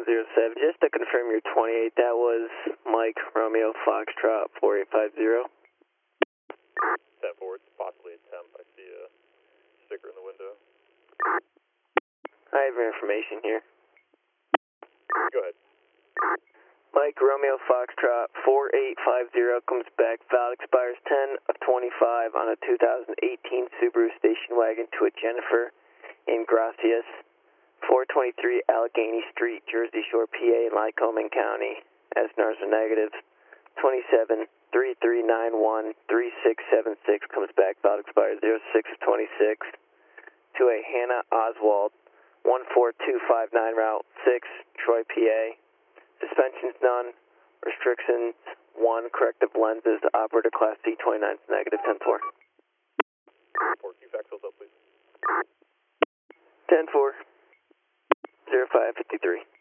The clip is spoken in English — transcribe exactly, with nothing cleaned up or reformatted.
one zero seven. Just to confirm your twenty-eight, that was Mike Romeo Foxtrot four eight five zero. ten four, it's possibly a temp. I see a sticker in the window. I have your information here. Go ahead. Mike Romeo Foxtrot four eight five zero comes back. Valid expires ten of twenty-five on a two thousand eighteen Subaru station wagon to a Jennifer in Gracias, four twenty-three Allegheny Street, Jersey Shore, P A, Lycoming County. S N Rs are negative. twenty-seven three three nine one three six seven six comes back. Valid expires zero six of twenty-six to a Hannah Oswald, one four two five nine Route six, Troy, P A. Suspensions none. Restrictions one. Corrective lenses. Operator class C twenty-nine is negative. ten four. Four, Q faxels up, please. ten four. zero five fifty-three.